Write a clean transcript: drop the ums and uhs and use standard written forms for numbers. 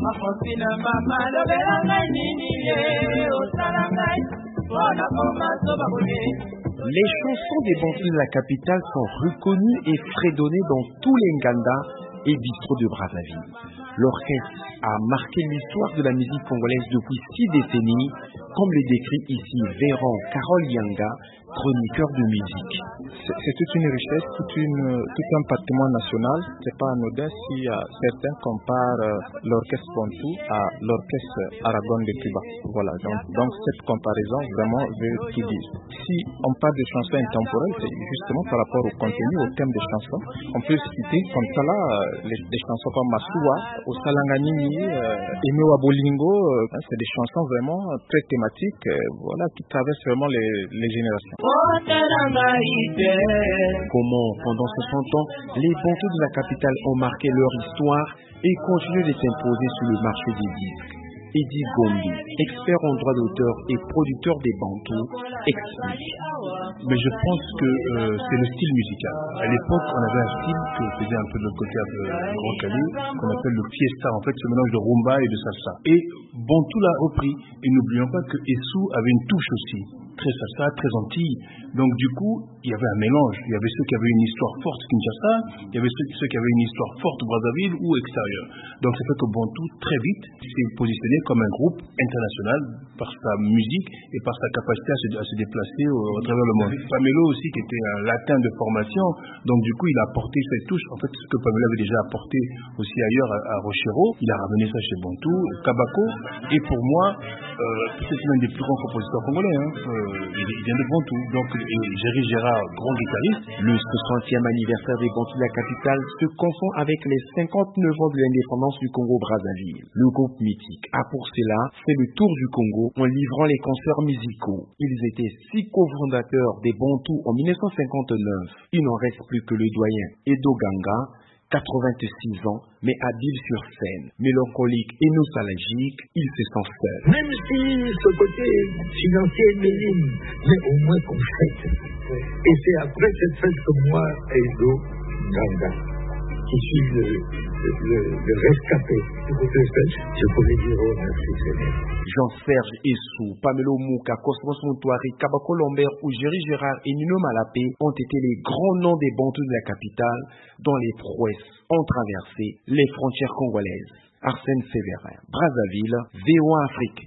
Les chansons des Bantous de la capitale sont reconnues et fredonnées dans tous les Nganda et bistrots de Brazzaville. L'orchestre a marqué l'histoire de la musique congolaise depuis 6 décennies, comme le décrit ici Véran Carole Yanga, chroniqueur de musique. C'est toute une richesse, tout un patrimoine national. C'est pas anodin si certains comparent l'orchestre Bantou à l'orchestre Aragon de Cuba. Voilà, donc cette comparaison vraiment veut tout dire. Si on parle de chansons intemporelles, c'est justement par rapport au contenu, au thème des chansons. On peut citer comme ça là des chansons comme Masuwa, Osalanganini, Emewa Bolingo. C'est des chansons vraiment très thématiques, voilà, qui traversent vraiment les générations. Comment, pendant 60 ans, les Bantous de la capitale ont marqué leur histoire et continuent de s'imposer sur le marché des disques. Eddie Gombi, expert en droit d'auteur et producteur des Bantous, explique. Mais je pense que c'est le style musical. À l'époque, on avait un style que faisait un peu de l'autre côté de Grand Calais, qu'on appelle le fiesta, en fait, ce mélange de rumba et de salsa. Et Bantou l'a repris. Et n'oublions pas que Essou avait une touche aussi, très salsa, très antilles. Donc du coup, il y avait un mélange. Il y avait ceux qui avaient une histoire forte Kinshasa, il y avait ceux qui avaient une histoire forte Brazzaville ou extérieure. Donc ça fait que Bantou, très vite, s'est positionné comme un groupe international par sa musique et par sa capacité à se déplacer à travers le monde. Pamelo aussi, qui était un latin de formation, donc du coup il a apporté cette touche, en fait ce que Pamelo avait déjà apporté aussi ailleurs à Rochero, il a ramené ça chez Bantou, Kabako, et pour moi, c'est l'un des plus grands compositeurs congolais, il vient de Bantou, donc Géry Gérard, grand guitariste. Le 60e anniversaire des Bantous de la capitale se confond avec les 59 ans de l'indépendance du Congo-Brazzaville. Le groupe mythique a pour cela fait le tour du Congo en livrant les concerts musicaux. Ils étaient 6 cofondateurs des Bantous en 1959. Il n'en reste plus que le doyen Edo Ganga, 86 ans, mais habile sur scène. Mélancolique et nostalgique, il se sent seul. Même si ce côté financier est minime, mais au moins qu'on fête. Et c'est après cette fête que moi, Edo Ganga, qui suis le rescapé du côté de fête, je pourrais dire oh merci Seigneur. Jean-Serge Essou, Pamelo Mouka, Cosmos Moutouari, Kabako Lambert ou Géry Gérard et Nino Malapé ont été les grands noms des Bantous de la capitale dont les prouesses ont traversé les frontières congolaises. Arsène Séverin, Brazzaville, VOA Afrique.